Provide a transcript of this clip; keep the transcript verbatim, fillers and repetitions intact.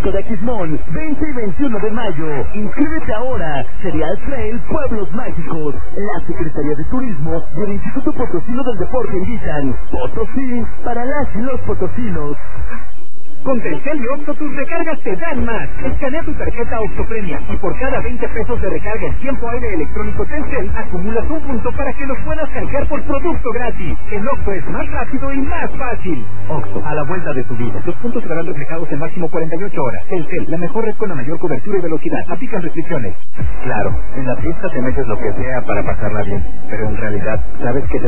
Turístico de Aquismón, veinte y veintiuno de mayo. Inscríbete ahora. Cereal Trail Pueblos Mágicos. La Secretaría de Turismo y el Instituto Potosino del Deporte invitan. Potosí para las y los potosinos. Con Telcel y Oxxo tus recargas te dan más. Escanea tu tarjeta Oxxo Premia y por cada veinte pesos de recarga en tiempo aire electrónico Telcel acumulas un punto para que los puedas canjear por producto gratis. En Oxxo es más rápido y más fácil. Oxxo, a la vuelta de tu vida. Los puntos serán reflejados en máximo cuarenta y ocho horas. Telcel, la mejor red con la mayor cobertura y velocidad. Aplican restricciones. Claro, en la fiesta te metes lo que sea para pasarla bien, pero en realidad, ¿sabes qué te